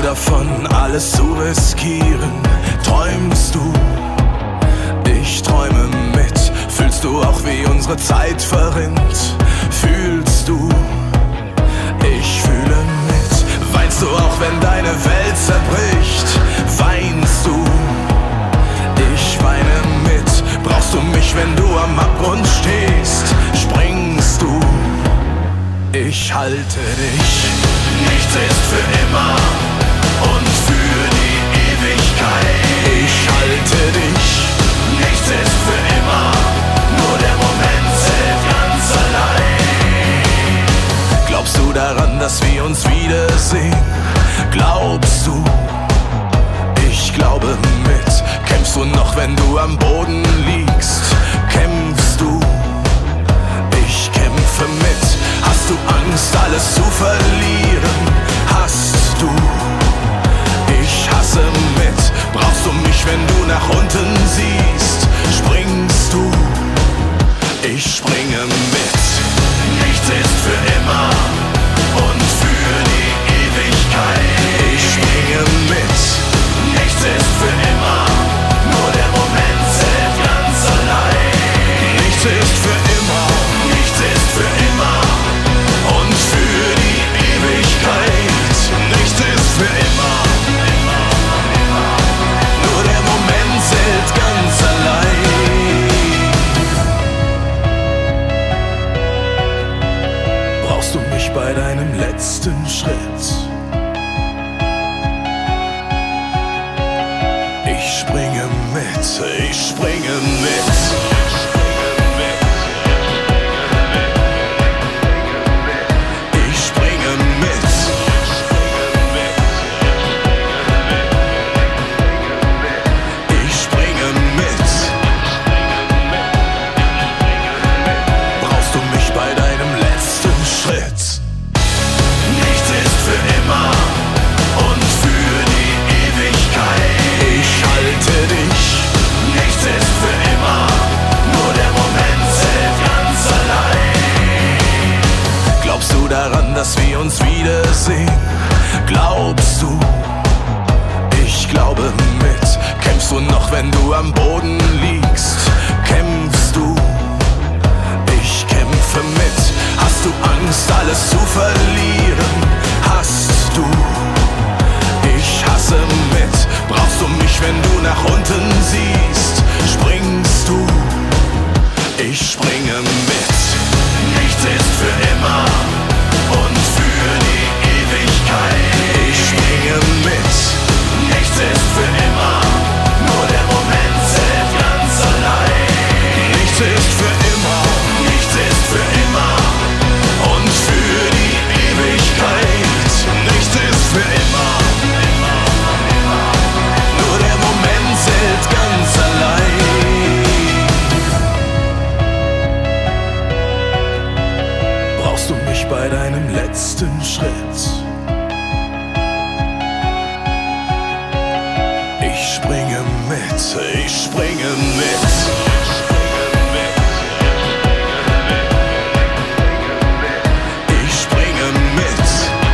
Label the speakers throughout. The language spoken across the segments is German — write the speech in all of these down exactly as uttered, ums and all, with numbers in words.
Speaker 1: du davon, alles zu riskieren? Träumst du? Ich träume mit. Fühlst du auch, wie unsere Zeit verrinnt? Fühlst du? Ich fühle mit. Weinst du auch, wenn deine Welt zerbricht? Weinst du? Ich weine mit. Brauchst du mich, wenn du am Abgrund stehst? Springst du? Ich halte dich.
Speaker 2: Nichts ist für immer und für die Ewigkeit.
Speaker 1: Ich halte dich.
Speaker 2: Nichts ist für immer, nur der Moment zählt ganz allein.
Speaker 1: Glaubst du daran, dass wir uns wiedersehen? Glaubst du? Ich glaube mit. Kämpfst du noch, wenn du am Boden liegst? Kämpfst du? Ich kämpfe mit. Hast du Angst, alles zu verlieren? Hast du? Ich hasse mit. Brauchst du mich, wenn du nach unten siehst? Springst du? Ich springe mit.
Speaker 2: Nichts ist für immer und für die Ewigkeit.
Speaker 1: Ich springe mit.
Speaker 2: Nichts ist für immer, nur der Moment zählt ganz allein.
Speaker 1: Nichts ist für immer.
Speaker 2: Nichts ist für immer und für die Ewigkeit.
Speaker 1: Nichts ist für immer. Nur der Moment zählt ganz allein. Brauchst du mich bei deinem letzten Schritt? Ich springe mit, ich springe mit. Ich springe mit. Ich springe mit. Brauchst du mich bei deinem letzten Schritt?
Speaker 2: Nichts ist für immer und für die Ewigkeit.
Speaker 1: Ich halte dich.
Speaker 2: Nichts ist für immer, nur der Moment zählt ganz allein.
Speaker 1: Glaubst du daran, dass wir uns wiedersehen? Glaubst du? Ich glaube mit. Kämpfst du noch, wenn du am Boden liegst? Kämpfst du? Ich kämpfe mit. Hast du Angst, alles zu verlieren? Hast du? Ich hasse mit. Brauchst du mich, wenn du nach unten siehst? Springst du? Ich springe mit.
Speaker 2: Nichts ist für immer und für die Ewigkeit.
Speaker 1: Ich springe mit.
Speaker 2: Nichts ist für immer, nur der Moment zählt ganz allein.
Speaker 1: Nichts ist für immer.
Speaker 2: Nichts ist für immer und für die Ewigkeit.
Speaker 1: Nichts ist für immer. Nur der Moment zählt ganz allein. Brauchst du mich bei deinem letzten Schritt? Ich springe mit, ich springe mit. Ich springe mit.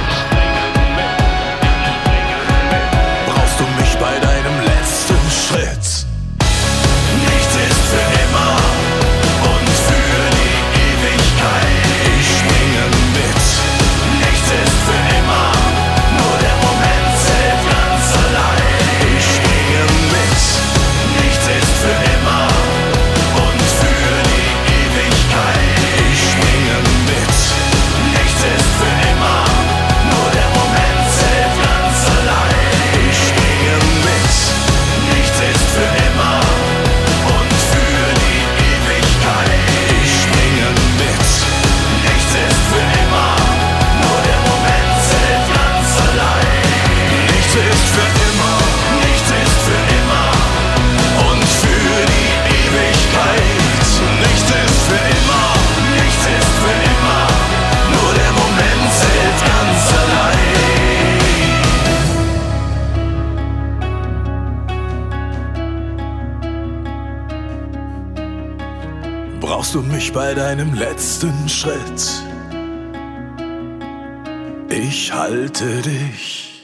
Speaker 1: Brauchst du mich bei deinem letzten Schritt?
Speaker 2: Nichts ist für immer und für die Ewigkeit.
Speaker 1: Ich springe mit.
Speaker 2: Nichts ist für immer, nur der Moment zählt ganz allein.
Speaker 1: Ich springe mit.
Speaker 2: Nichts ist für immer und für die Ewigkeit.
Speaker 1: Ich springe mit.
Speaker 2: Nichts ist für immer, nur der Moment zählt ganz allein.
Speaker 1: Ich springe mit.
Speaker 2: Nichts ist für immer und für die Ewigkeit.
Speaker 1: Ich springe mit.
Speaker 2: Nichts ist für immer, nur der Moment zählt ganz allein.
Speaker 1: Nichts ist für immer.
Speaker 2: Nichts ist für immer
Speaker 1: Und für die Ewigkeit. Nichts ist für immer.
Speaker 2: Nichts ist für immer,
Speaker 1: Nur der Moment zählt ganz allein. Brauchst du mich bei deinem letzten Schritt? Ich halte dich.